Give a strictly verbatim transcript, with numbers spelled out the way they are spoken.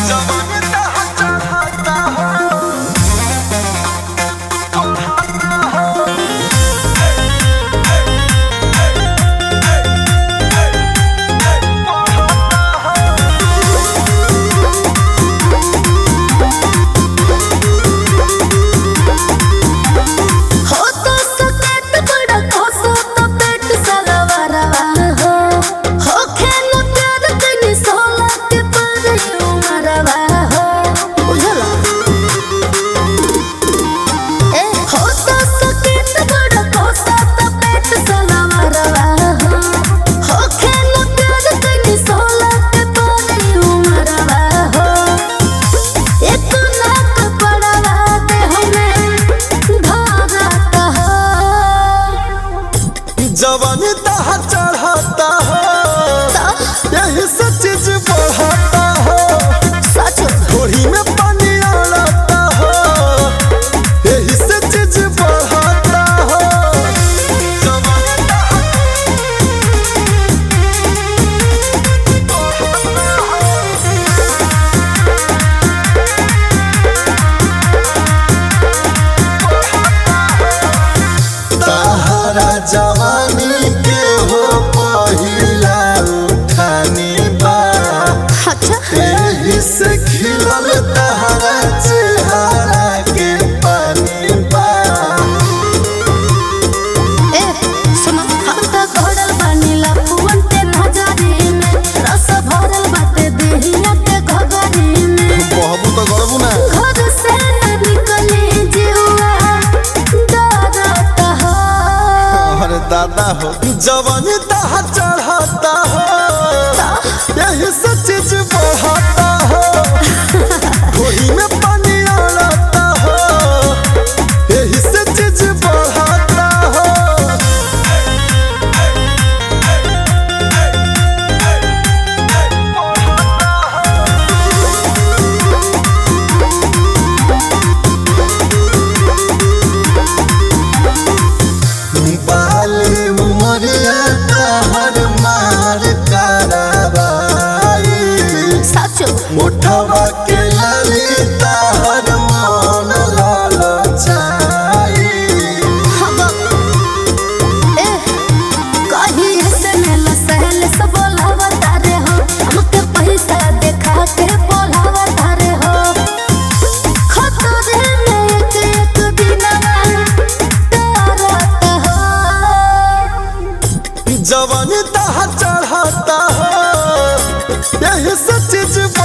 जवानी तहा चढ़ाता हो, यही से चीज बढ़ाता हो, घोड़ी में पानी आड़ाता हो, यही से चीज बढ़ाता हो। तहरा जवानी के हो पहिला उठानी बा, एही से खिलल तहरा चेहरा के पानी बा। ए सुनो हम त घोड़ल बानीला पुवन के नजरी में, रस भरल बाटे देहिया के घगरी में। बहबू तो गड़बू ना घर से निकले जीवा डरता हो। अरे दादा हो, जवानी तहा चढ़ाता हो, यही से चीज बढ़ाता हो, घोड़ी में पानी आड़ाता हो, यही से चीज बढ़ाता हो। बाली उमरिया तहर मार कराबाई, सचो मोठवा के लाली तहर मन ललचाई। हम ए कहीं से मेल सहल से बोलावता रे हो, हमके पैसा देखा के बोलावता रे हो। खतरे में एक एक दिनवा डरता हो। जवानी तहा चढ़ाता हो, यही से चीज